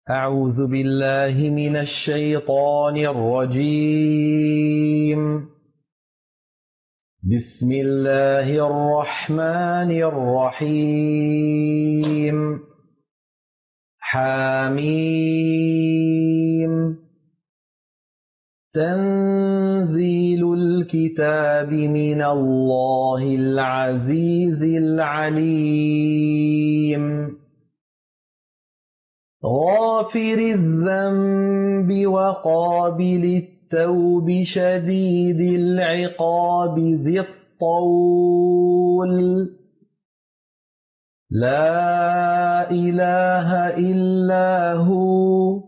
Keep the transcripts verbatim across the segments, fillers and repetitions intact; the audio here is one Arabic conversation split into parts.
أعوذ بالله من الشيطان الرجيم. بسم الله الرحمن الرحيم. حميم. تنزيل الكتاب من الله العزيز العليم. غافر الذنب وقابل التوب شديد العقاب ذي الطول. لا إله إلا هو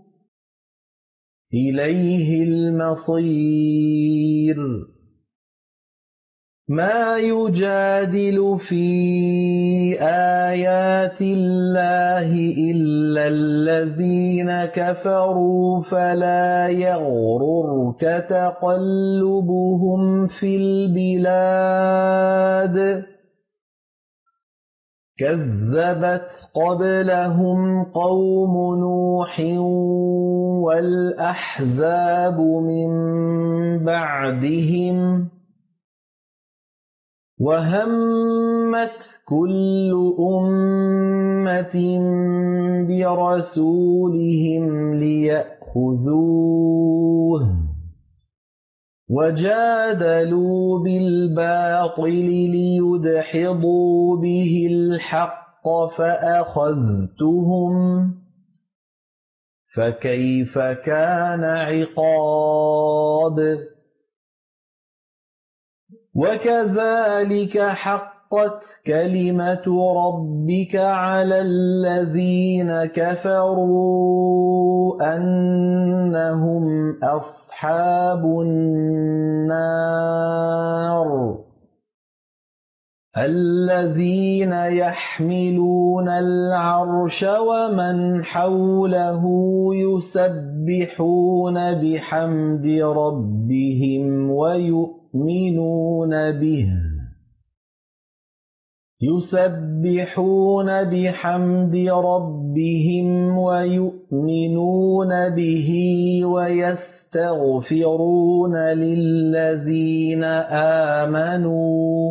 إليه المصير. ما يجادل في آيات الله إلا الذين كفروا فلا يغررك تقلبهم في البلاد. كذبت قبلهم قوم نوح والأحزاب من بعدهم وهمت كل أمة برسولهم ليأخذوه وجادلوا بالباطل ليدحضوا به الحق فأخذتهم فكيف كان عقاب. وكذلك حقت كلمة ربك على الذين كفروا أنهم أصحاب النار. الذين يحملون العرش ومن حوله يسبحون بحمد ربهم ويؤمنون يؤمنون به يسبحون بحمد ربهم ويؤمنون به ويستغفرون للذين آمنوا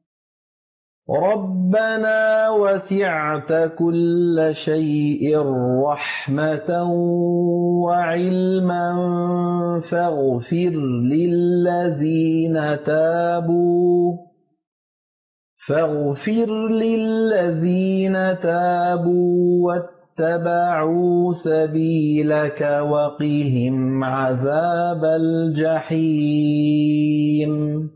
ربنا وسعت كل شيء رحمة وعلما فاغفر للذين تابوا فاغفر للذين تابوا واتبعوا سبيلك وقهم عذاب الجحيم.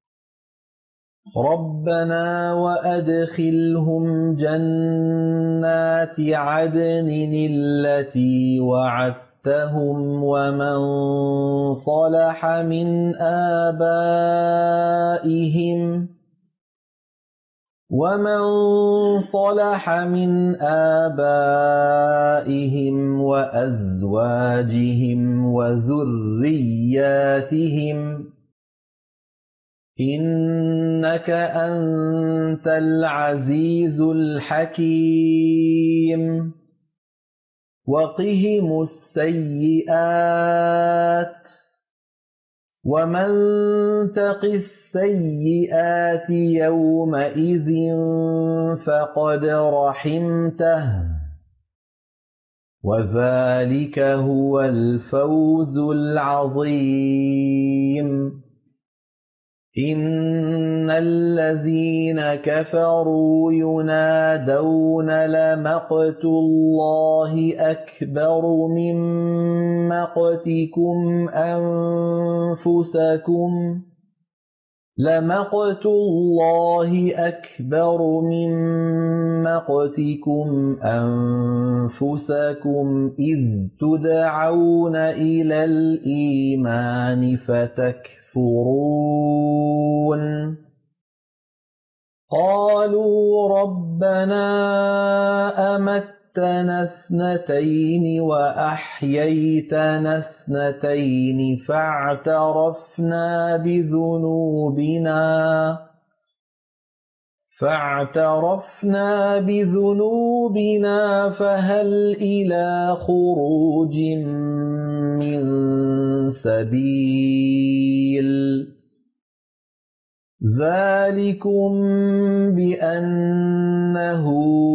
ربنا وأدخلهم جنات عدن التي وعدتهم ومن صلح من آبائهم ومن صلح من آبائهم وأزواجهم وذرياتهم إنك أنت العزيز الحكيم. وقهم السيئات ومن تق السيئات يومئذ فقد رحمته وذلك هو الفوز العظيم. إن الذين كفروا ينادون لمقت الله أكبر من مقتكم أنفسكم لمقت الله أكبر من مقتكم أنفسكم إذ تدعون إلى الإيمان فتكفرون. قالوا ربنا أمتنا اثنتين وأحييتنا اثنتين فاعترفنا بذنوبنا فاعترفنا بذنوبنا فهل إلى خروج من سبيل ذلكم بأنه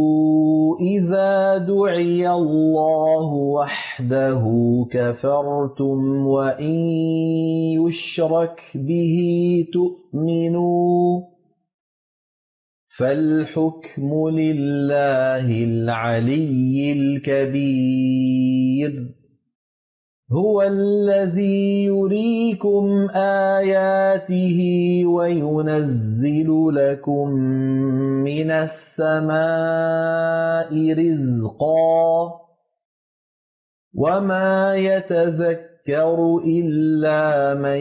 إذا دعي الله وحده كفرتم وإن يشرك به تؤمنوا فالحكم لله العلي الكبير هو الذي يريكم آياته وينزل لكم من السماء رزقا وما يتذكر إلا من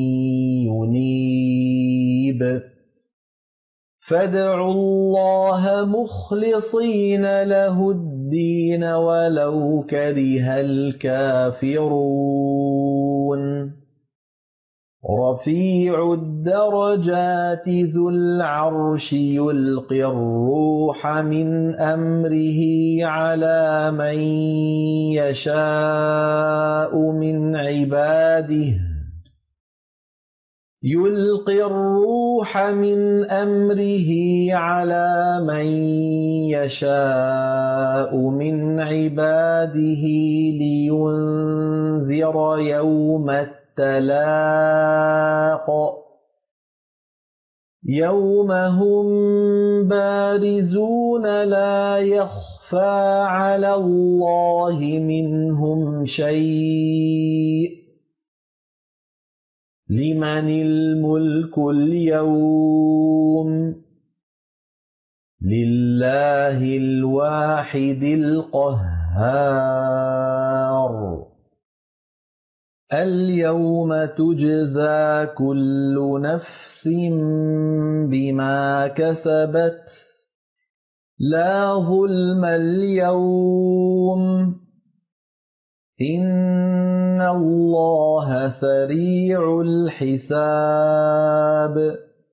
ينيب فادعوا الله مخلصين له الدين ولو كره الكافرون رفيع الدرجات ذو العرش يلقي الروح من أمره على من يشاء من عباده يلقي الروح من أمره على من يشاء من عباده لينذر يوم التلاق يوم هم بارزون لا يخفى على الله منهم شيء لمن الملك اليوم لله الواحد القهار اليوم تجزى كل نفس بما كسبت لا ظلم اليوم إن الله سريع الحساب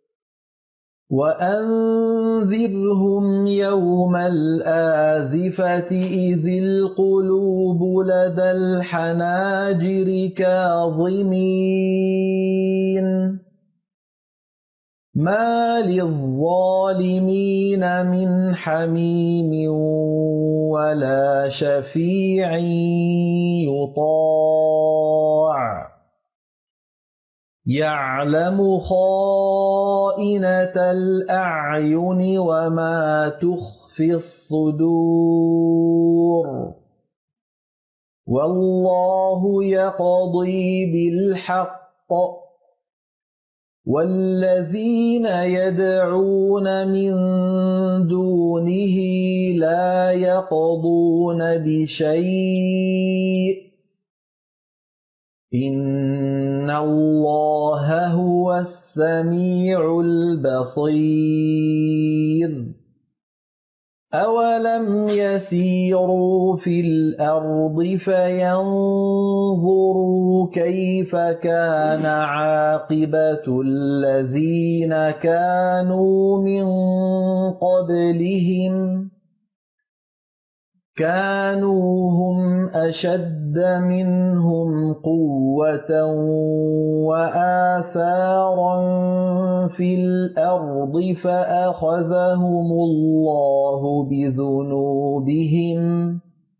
وأنذرهم يوم الآزفة إذ القلوب لدى الحناجر كاظمين ما للظالمين من حميم ولا شفيع يطاع يعلم خائنة الأعين وما تخفي الصدور والله يقضي بالحق والذين يدعون من دونه لا يقضون بشيء إن الله هو السميع البصير أولم يسيروا في الأرض فينظروا كيف كان عاقبة الذين كانوا من قبلهم كانوا هم أشد منهم قوة وآثارا في الأرض فأخذهم الله بذنوبهم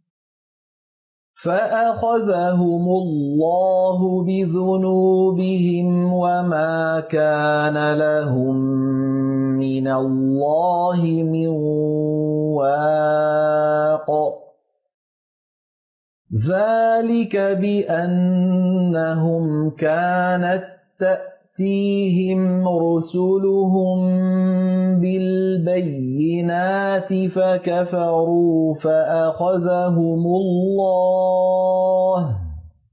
فأخذهم الله بذنوبهم وما كان لهم من الله من واق ذلك بأنهم كانت تأتيهم رسلهم بالبينات فكفروا فأخذهم الله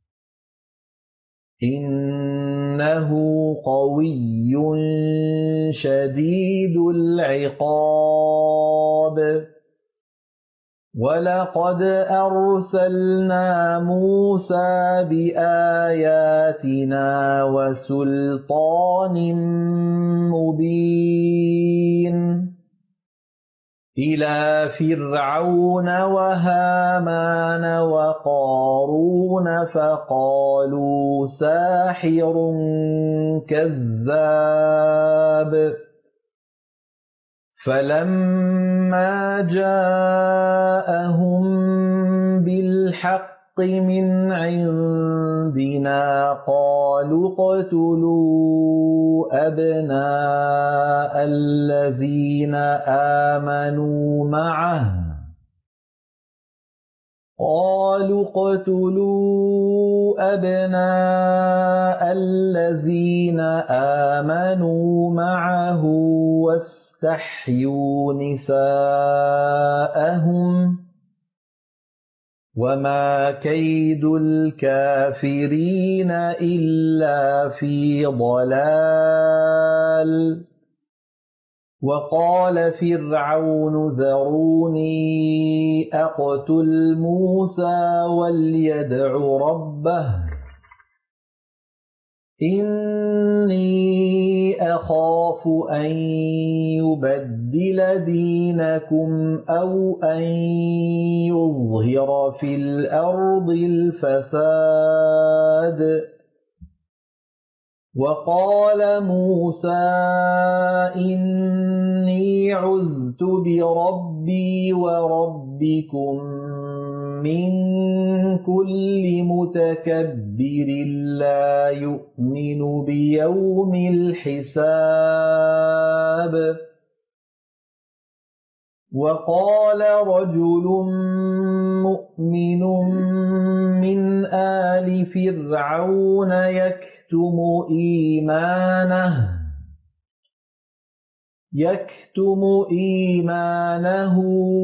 إنه قوي شديد العقاب ولقد أرسلنا موسى بآياتنا وسلطان مبين إلى فرعون وهامان وقارون فقالوا ساحر كذاب فلما جاءهم بالحق من عندنا قالوا اقتلوا أبناء الذين آمنوا معه قالوا اقتلوا أبناء الذين آمنوا معه واستحيوا نساءهم وما كيد الكافرين إلا في ضلال وقال فرعون ذروني أقتل موسى وليدع ربه إني أخاف أن يبدل دينكم أو أن يظهر في الأرض الفساد وقال موسى إني عذت بربي وربكم من كل متكبر لا يؤمن بيوم الحساب وقال رجل مؤمن من آل فرعون يكتم إيمانه يكتم إيمانه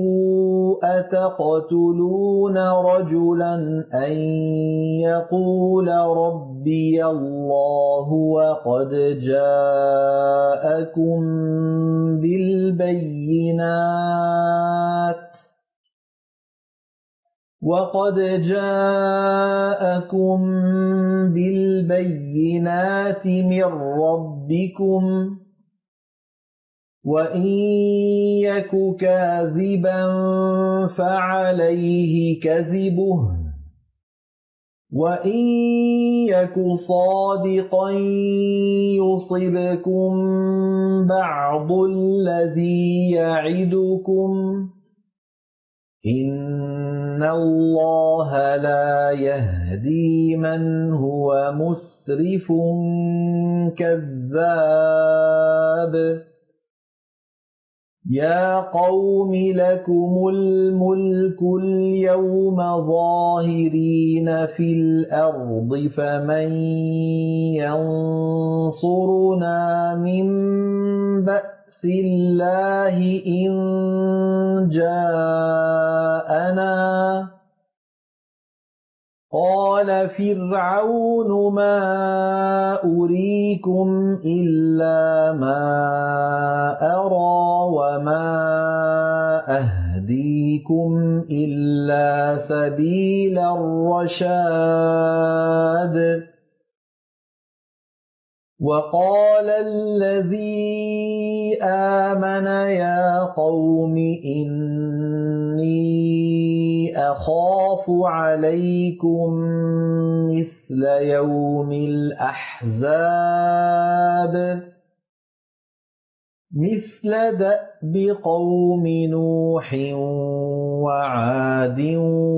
أتقتلون رجلا أن يقول ربي الله وقد جاءكم بالبينات وقد جاءكم بالبينات من ربكم وإن يك كاذبا فعليه كذبه وإن يك صادقا يصبكم بعض الذي يعدكم إن الله لا يهدي من هو مسرف كذاب يا قوم لكم الملك اليوم ظاهرين في الأرض فمن ينصرنا من بأس الله إن جاءنا قال فرعون ما أريكم إلا ما أرى وما أهديكم إلا سبيل الرشاد وقال الذي آمن يا قوم إني أخاف عليكم مثل يوم الأحزاب مثل دأب قوم نوح وعاد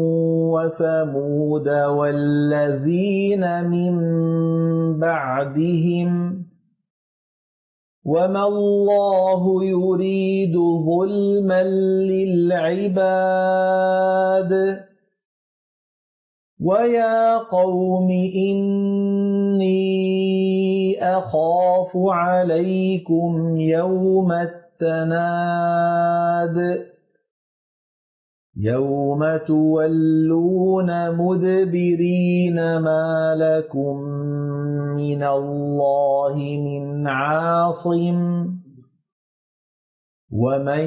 وثمود والذين من بعدهم وما الله يريد ظلما للعباد ويا قوم إني أخاف عليكم يوم التناد يوم تولون مدبرين ما لكم من الله من عاصم ومن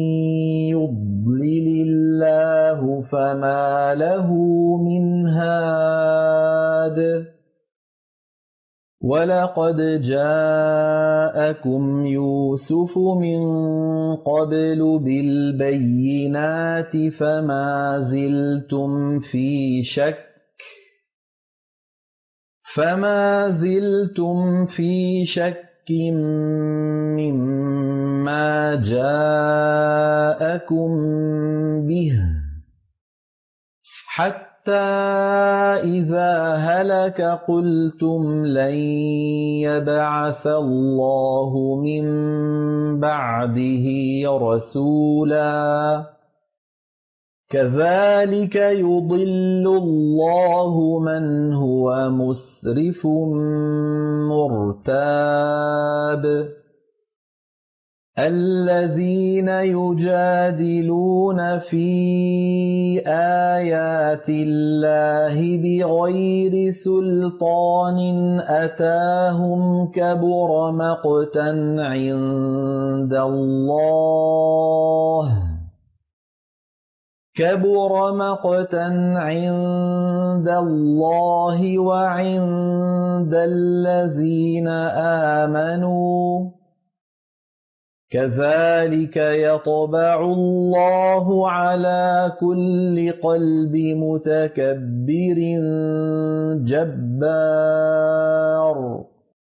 يضلل الله فما له من هاد وَلَقَدْ جَاءَكُمْ يُوسُفُ مِن قَبْلُ بِالْبَيِّنَاتِ فَمَا زِلْتُمْ فِي شَكٍّ فَمَا زِلْتُمْ فِي شَكٍّ مِّمَّا جَاءَكُم بِهِ حَتَّىٰ إِذَا هَلَكَ قُلْتُمْ لَن يَبْعَثَ اللَّهُ مِن بَعْدِهِ رَسُولًا كَذَٰلِكَ يُضِلُّ اللَّهُ مَنْ هُوَ مُسْرِفٌ مُّرْتَابٌ الَّذِينَ يُجَادِلُونَ فِي آيَاتِ اللَّهِ بِغَيْرِ سُلْطَانٍ أَتَاهُمْ كَبُرَ مَقْتًا عِندَ اللَّهِ كَبُرَ مَقْتًا عِندَ اللَّهِ وَعِندَ الَّذِينَ آمَنُوا كَذَٰلِكَ يَطْبَعُ اللَّهُ عَلَىٰ كُلِّ قَلْبِ مُتَكَبِّرٍ جَبَّارٍ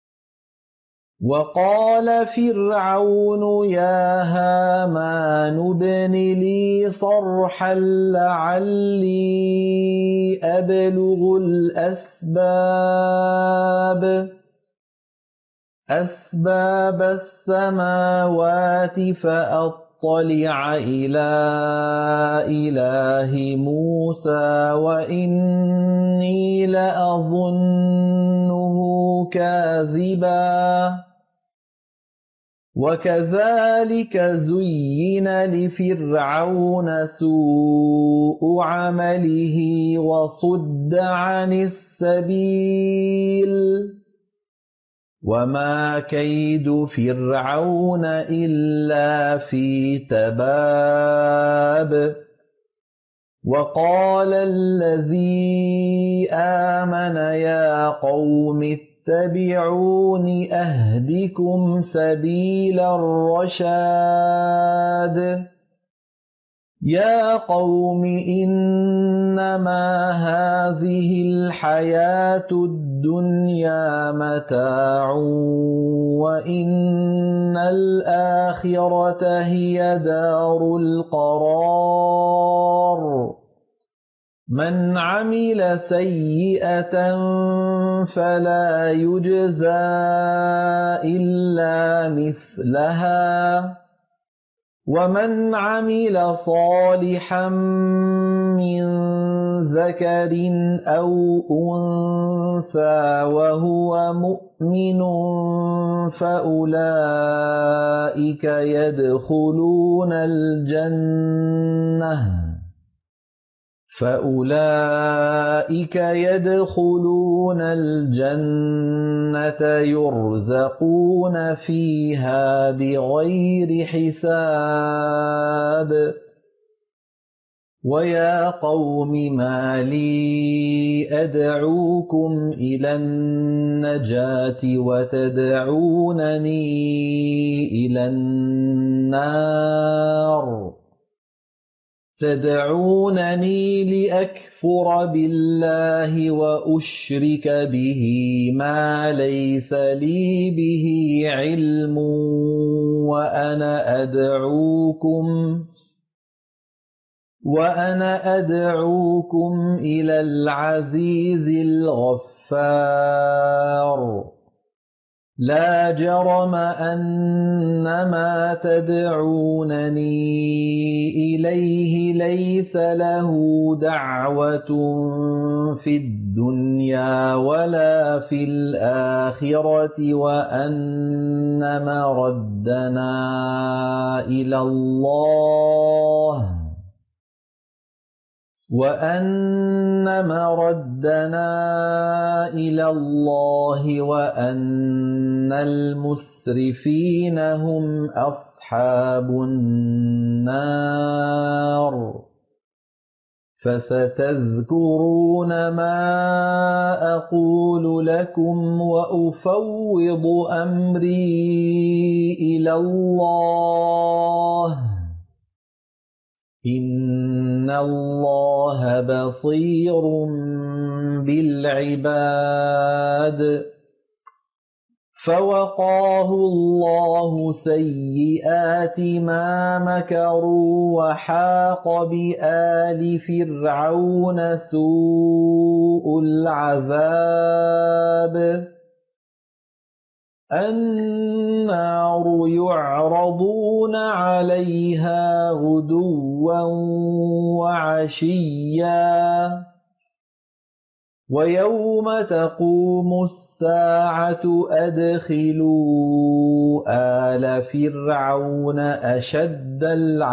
وَقَالَ فِرْعَوْنُ يَا هَامَانُ ابْنِ لِي صَرْحًا لَّعَلِّي أَبْلُغُ الْأَسْبَابَ أَسْبَابَ السَّمَاوَاتِ فَأَطَّلِعَ إِلَىٰ إِلَٰهِ مُوسَىٰ وَإِنِّي لَأَظُنُّهُ كَاذِبًا وَكَذَٰلِكَ زُيِّنَ لِفِرْعَوْنَ سُوءُ عَمَلِهِ وَصُدَّ عَنِ السَّبِيلِ وَمَا كَيْدُ فِرْعَوْنَ إِلَّا فِي تَبَابٍ وَقَالَ الَّذِي آمَنَ يَا قَوْمِ اتَّبِعُونِ أَهْدِكُمْ سَبِيلَ الرَّشَادِ يَا قَوْمِ إِنَّمَا هَٰذِهِ الْحَيَاةُ الدُّنْيَا مَتَاعٌ وَإِنَّ الْآخِرَةَ هِيَ دَارُ الْقَرَارِ مَنْ عَمِلَ سَيِّئَةً فَلَا يُجْزَىٰ إِلَّا مِثْلَهَا وَمَنْ عَمِلَ صَالِحًا مِّن ذَكَرٍ أَوْ أُنثَىٰ وَهُوَ مُؤْمِنٌ فَأُولَٰئِكَ يَدْخُلُونَ الْجَنَّةَ فَأُولَٰئِكَ يَدْخُلُونَ الْجَنَّةَ يُرْزَقُونَ فِيهَا بِغَيْرِ حِسَابٍ وَيَا قَوْمِ مَا لِي أَدْعُوكُمْ إِلَى النَّجَاةِ وَتَدْعُونَنِي إِلَى النَّارِ تَدْعُونَنِي لِأَكْفُرَ بِاللَّهِ وَأُشْرِكَ بِهِ مَا لَيْسَ لِي بِهِ عِلْمٌ وَأَنَا أَدْعُوكُمْ وَأَنَا أَدْعُوكُمْ إِلَى الْعَزِيزِ الْغَفَّارِ لَا جَرَمَ أَنَّمَا تَدْعُونَنِي إِلَيْهِ لَيْسَ لَهُ دَعْوَةٌ فِي الدُّنْيَا وَلَا فِي الْآخِرَةِ وَأَنَّ مَرَدَّنَا إِلَى اللَّهِ وَأَنَّ مَرَدَّنَا إِلَى اللَّهِ وَأَنَّ الْمُسْرِفِينَ هُمْ أَصْحَابُ النَّارِ فستذكرون ما أقول لكم وأفوض أمري إلى الله إن الله بصير بالعباد فوقاه الله سيئات ما مكروا وحاق بآل فرعون سوء العذاب النار يعرضون عليها غدوا وعشيا ويوم تقوم الساعة أدخلوا آل فرعون أشد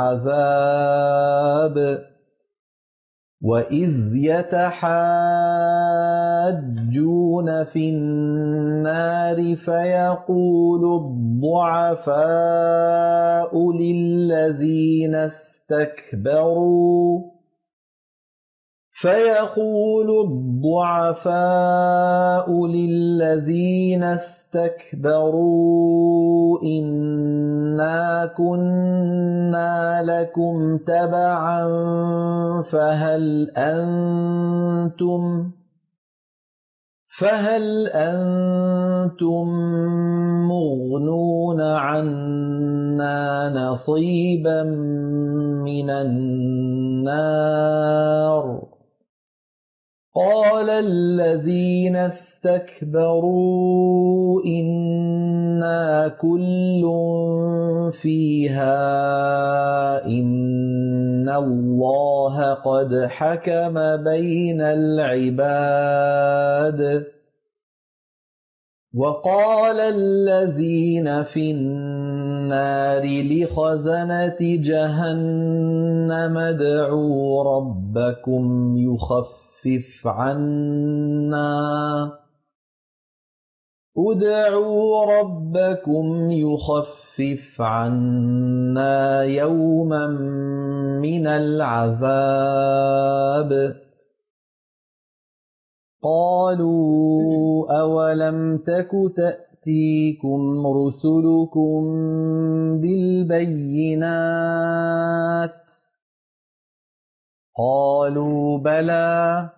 العذاب وإذ يتحاجون في النار فيقول الضعفاء للذين استكبروا فيقول الضعفاء للذين استكبروا إنا كنا لكم تبعا فهل أنتم فهل أنتم مغنون عنا نصيبا من النار قال الذين استكبروا إنا كل فيها إن الله قد حكم بين العباد وقال الذين في النار لخزنة جهنم ادعوا ربكم يخفف خفف عنا ادعوا ربكم يخفف عنا يوما من العذاب قالوا أولم تك تأتيكم رسلكم بالبينات قالوا بلى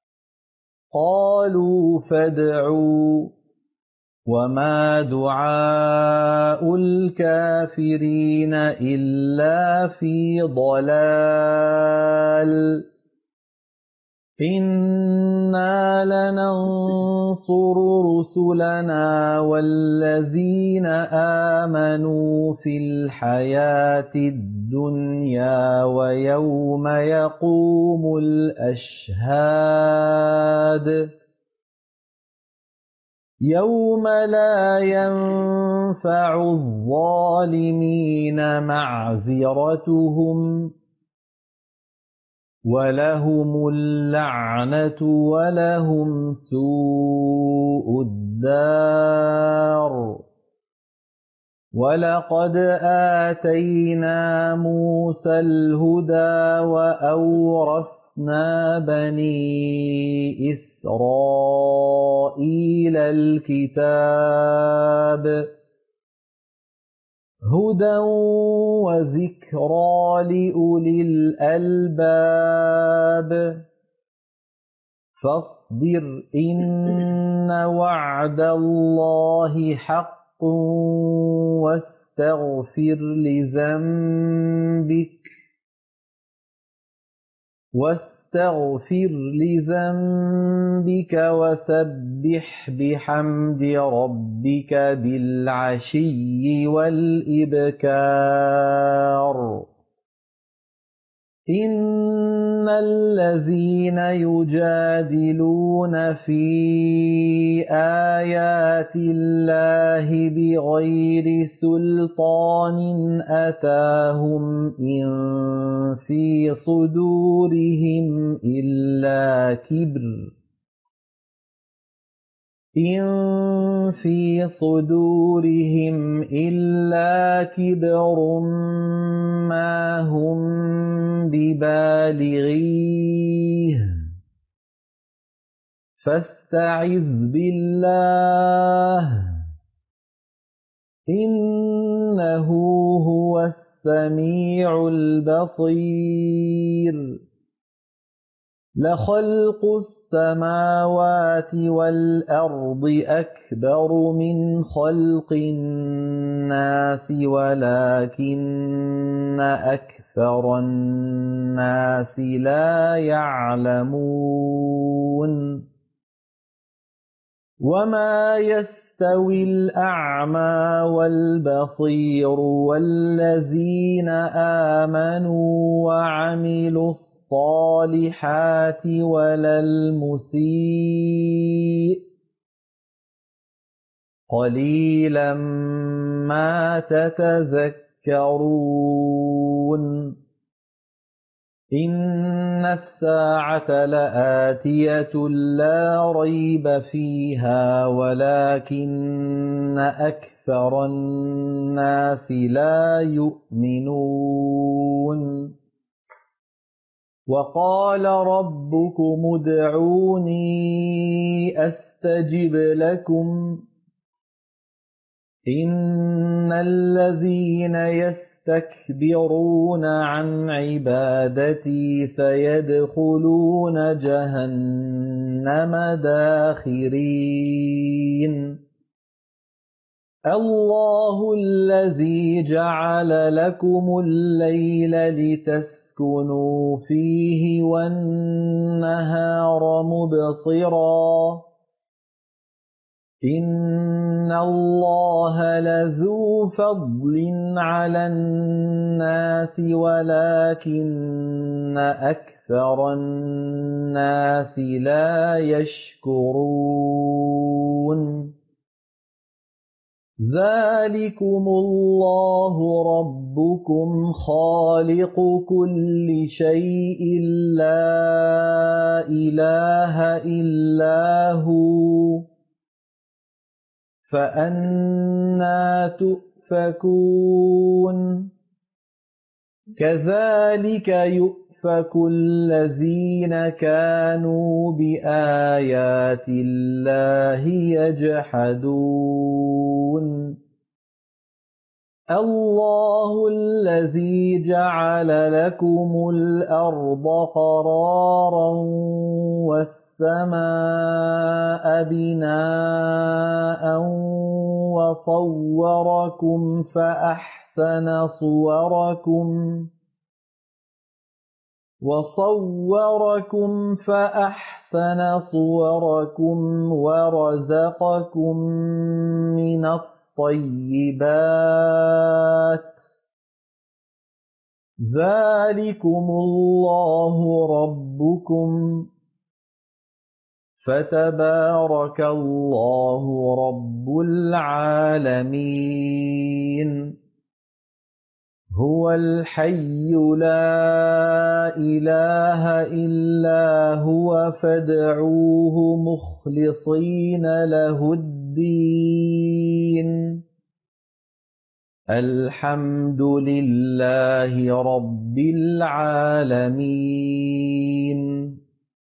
قالوا فادعوا وما دعاء الكافرين إلا في ضلال إنا لننصر رسلنا والذين آمنوا في الحياة الدنيا ويوم يقوم الأشهاد يوم لا ينفع الظالمين معذرتهم ولهم اللعنة ولهم سوء الدار ولقد آتينا موسى الهدى وأورثنا بني إسرائيل الكتاب هدى وذكرى لأولي الألباب فاصبر إن وعد الله حق واستغفر لذنبك واستغفر لذنبك وسبح بحمد ربك بالعشي والإبكار إن الذين يجادلون في آيات الله بغير سلطان أتاهم إن في صدورهم إلا كبر إن في صدورهم إلا كبر ما هم ببالغيه فاستعذ بالله إنه هو السميع البصير لخلق السماوات والأرض أكبر من خلق الناس ولكن أكثر الناس لا يعلمون وما يستوي الأعمى والبصير والذين آمنوا وعملوا الصالحات ولا المسيء قليلا ما تتذكرون إن الساعة لآتية لا ريب فيها ولكن أكثر الناس لا يؤمنون وقال ربكم ادعوني أستجب لكم إن الذين يستكبرون عن عبادتي سيدخلون جهنم داخرين الله الذي جعل لكم الليل لتسكنوا فيه والنهار مبصرا إن الله لذو فضل على الناس ولكن أكثر الناس لا يشكرون ذلكم الله ربكم خالق كل شيء لا إله إلا هو فأنى تؤفكون كذلك يؤفك الذين كانوا بآيات الله يجحدون الله الذي جعل لكم الأرض قرارا والسماء بناء وصوركم فأحسن صوركم وصوركم فأحسن صوركم ورزقكم من الطيبات ذلكم الله ربكم فتبارك الله رب العالمين هو الحي لا إله إلا هو فادعوه مخلصين له الدين الحمد لله رب العالمين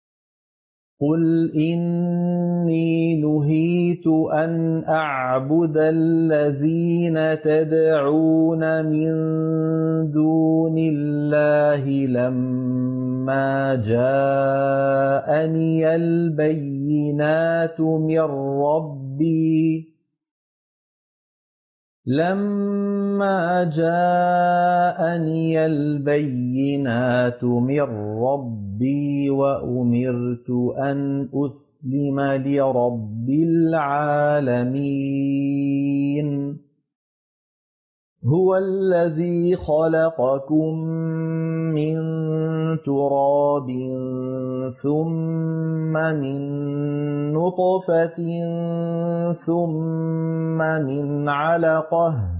قل إني نهيت أن أعبد الذين تدعون من دون الله لما جاءني البينات من ربي لما جاءني البينات من ربي وأمرت أن أسلم لرب العالمين هو الذي خلقكم من تراب ثم من نطفة ثم من علقة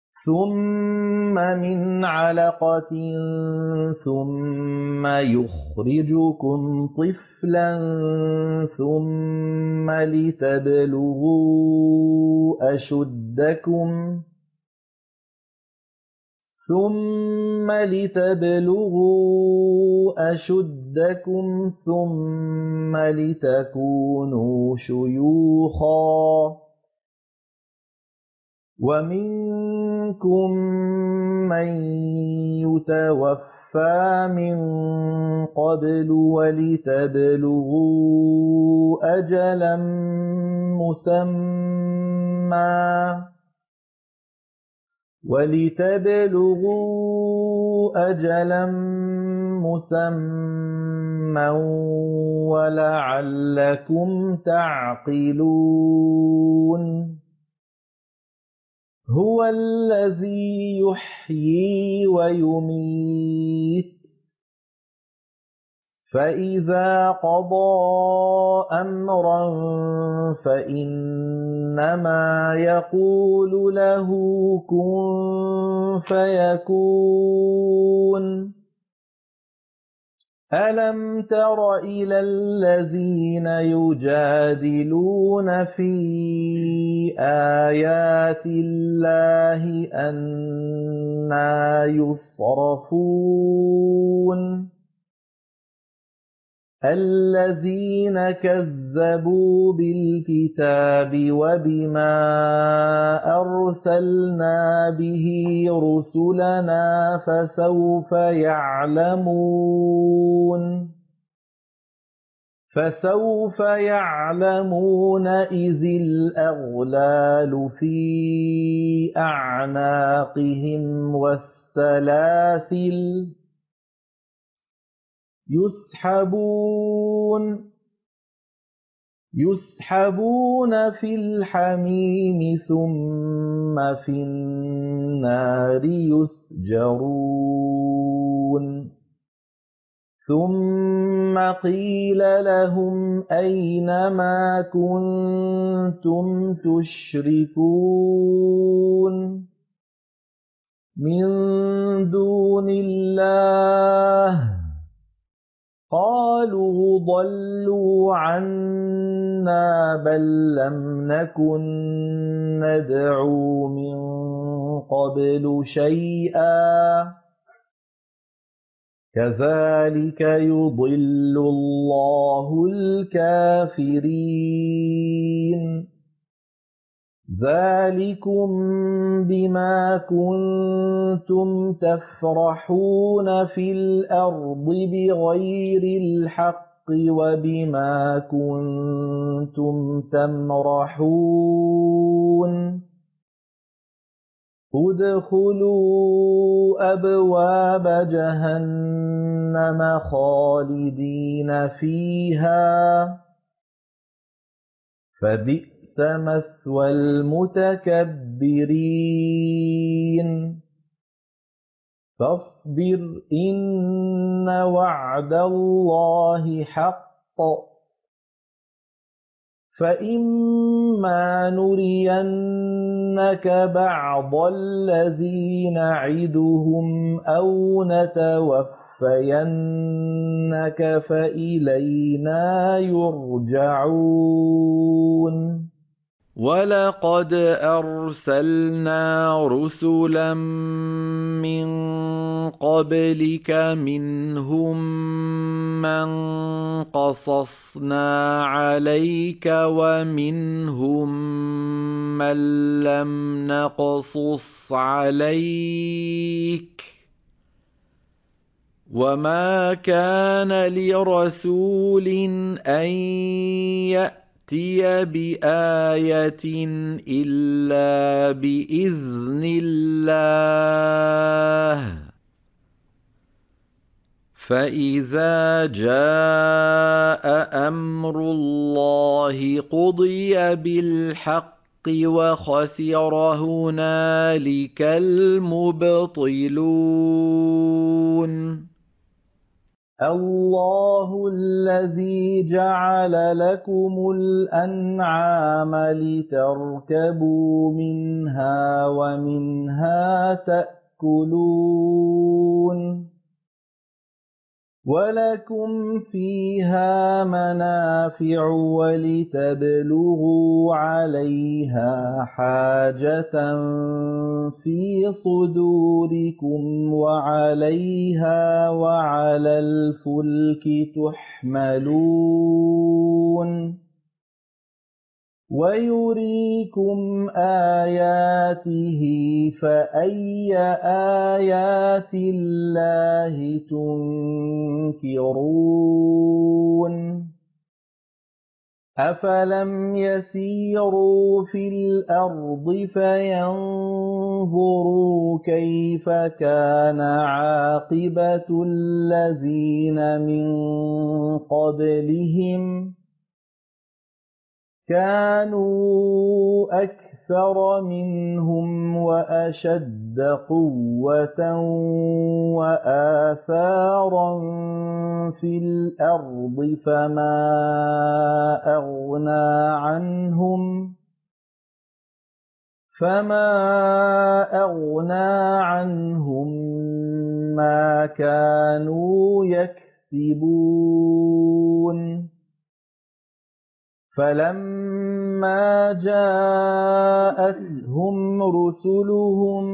ثم من علقة ثم يخرج يخرجكم طفلا ثم لتبلغوا أشدكم ثم لتبلغوا أشدكم ثم لتكونوا شيوخا ومنكم من يتوفى من قبل ولتبلغوا أجلا مسمى ولتبلغوا أجلا مسمى ولعلكم تعقلون هو الذي يحيي ويميت فإذا قضى أمرا فإنما يقول له كن فيكون ألم تر إلى الذين يجادلون في آيات الله أنى يصرفون الذين كذبوا بالكتاب وبما أرسلنا به رسلنا فسوف يعلمون فسوف يعلمون إذ الأغلال في أعناقهم والسلاسل يسحبون يسحبون في الحميم ثم في النار يسجرون ثم قيل لهم أين ما كنتم تشركون من دون الله قالوا ضلوا عنا بل لم نكن ندعو من قبل شيئا كذلك يضل الله الكافرين ذلكم بما كنتم تفرحون في الأرض بغير الحق وبما كنتم تمرحون ادخلوا أبواب جهنم خالدين فيها فبئس مثوى المتكبرين فاصبر إن وعد الله حق فإما نرينك بعض الذي نعدهم أو نتوفينك فإلينا يرجعون ولقد أرسلنا رسلا من قبلك منهم من قصصنا عليك ومنهم من لم نقصص عليك وما كان لرسول أن يأتي بآية إلا بإذن الله فإذا جاء أمر الله قضي بالحق وخسر هنالك المبطلون الله الذي جعل لكم الأنعام لتركبوا منها ومنها تأكلون وَلَكُمْ فِيهَا مَنَافِعُ وَلِتَبْلُغُوا عَلَيْهَا حَاجَةً فِي صُدُورِكُمْ وَعَلَيْهَا وَعَلَى الْفُلْكِ تُحْمَلُونَ وَيُرِيكُمْ آيَاتِهِ فَأَيَّ آيَاتِ اللَّهِ تُنكِرُونَ أَفَلَمْ يَسِيرُوا فِي الْأَرْضِ فَيَنظُرُوا كَيْفَ كَانَ عَاقِبَةُ الَّذِينَ مِن قَبْلِهِمْ كانوا أكثر منهم وأشد قوة وآثارا في الأرض فما أغنى عنهم فما أغنى عنهم ما كانوا يكسبون فَلَمَّا جَاءَتْهُمْ رُسُلُهُم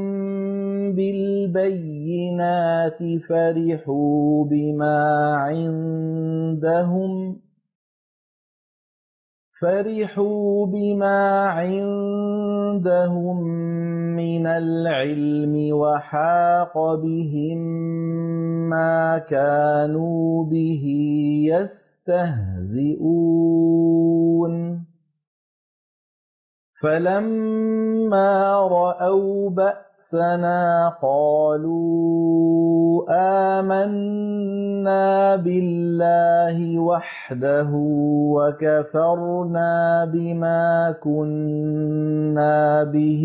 بِالْبَيِّنَاتِ فَرِحُوا بِمَا عِندَهُمْ فَرِحُوا بِمَا عِندَهُم مِّنَ الْعِلْمِ وَحَاقَ بِهِم مَّا كَانُوا بِهِ يَسْتَهْزِئُونَ فَلَمَّا رَأَوْا بَأْسَنَا قَالُوا آمَنَّا بِاللَّهِ وَحْدَهُ وَكَفَرْنَا بِمَا كُنَّا بِهِ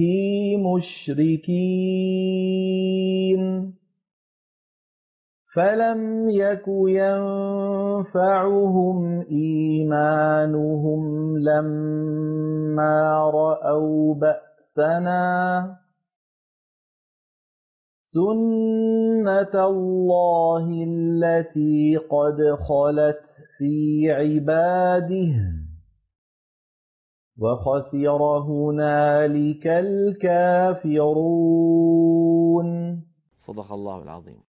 مُشْرِكِينَ فَلَمْ يَكُ يَنفَعُهُمْ إِيمَانُهُمْ لَمَّا رَأَوْا بَأْسَنَا سُنَّتَ اللَّهِ الَّتِي قَدْ خَلَتْ فِي عِبَادِهِ وَخَسِرَ هُنَالِكَ الْكَافِرُونَ. صدق الله العظيم.